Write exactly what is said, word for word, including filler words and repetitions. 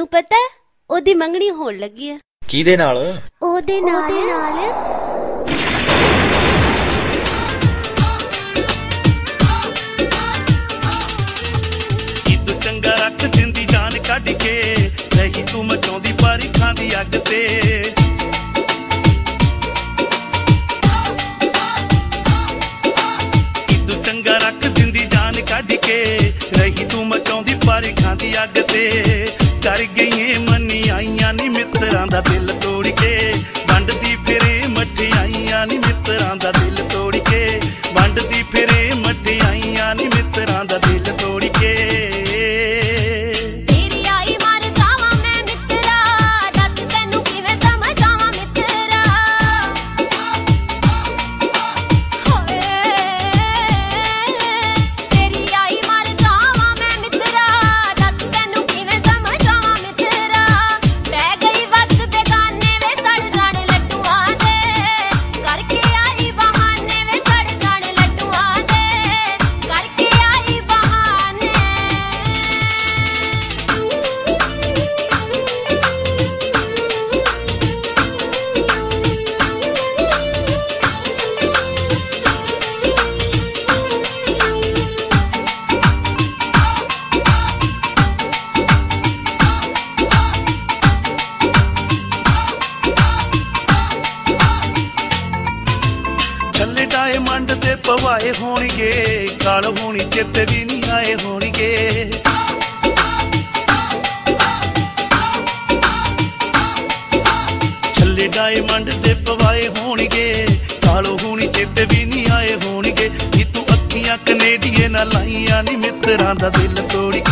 ਤੈਨੂੰ ਪਤਾ ਉਹਦੀ ਮੰਗਣੀ ਹੋਣ ਲੱਗੀ ਹੈ। ਕਿਹਦੇ ਨਾਲ? ਉਹਦੇ ਨਾਲ ਨਾਲ ਤੂੰ ਚੰਗਾ ਰੱਖ ਦਿੰਦੀ ਜਾਨ ਕੱਢ ਕੇ, ਰਹੀ ਤੂੰ ਮਚਾਉਂਦੀ ਪਾਰੀਖਾਂ ਦੀ ਅੱਗ ਤੇ। ਤੂੰ ਚੰਗਾ ਰੱਖ ਦਿੰਦੀ ਜਾਨ ਕੱਢ ਕੇ, ਰਹੀ ਤੂੰ ਮਚਾਉਂਦੀ ਪਾਰੀਖਾਂ ਦੀ ਅੱਗ ਤੇ। ਕਰ ਗਈਏ ਮੰਨੀ ਆਈਆਂ ਨੀ ਮਿੱਤਰਾਂ ਦਾ ਦਿਲ ਤੋੜ ਕੇ, ਵੰਡਦੀ ਫਿਰੇ ਮਠਿਆਈਆਂ ਨੀ ਮਿੱਤਰਾਂ ਦਾ ਦਿਲ ਤੋੜ ਕੇ, ਵੰਡਦੀ ਫਿਰੇ ਮਠਿਆਈਆਂ ਨੀ ਮਿੱਤਰਾਂ ਦਾ ਦਿਲ ਤੋੜ ਕੇ। ਥੱਲੇ ਡਾਇਮੰਡ ਦੇ ਪਵਾਏ ਹੋਣਗੇ, ਕਾਲ ਹੋਣੀ ਚਿੱਤ ਵੀ ਨਹੀਂ ਆਏ ਹੋਣਗੇ। ਥੱਲੇ ਡਾਇਮੰਡ ਦੇ ਪਵਾਏ ਹੋਣਗੇ, ਕਾਲ ਹੋਣੀ ਚਿੱਤ ਵੀ ਨਹੀਂ ਆਏ ਹੋਣਗੇ। ਨੀ ਤੂੰ ਅੱਖੀਆਂ ਕਨੇਡੀਏ ਨਾਲ ਲਾਈਆਂ ਨੀ ਮਿੱਤਰਾਂ ਦਾ ਦਿਲ ਤੋੜ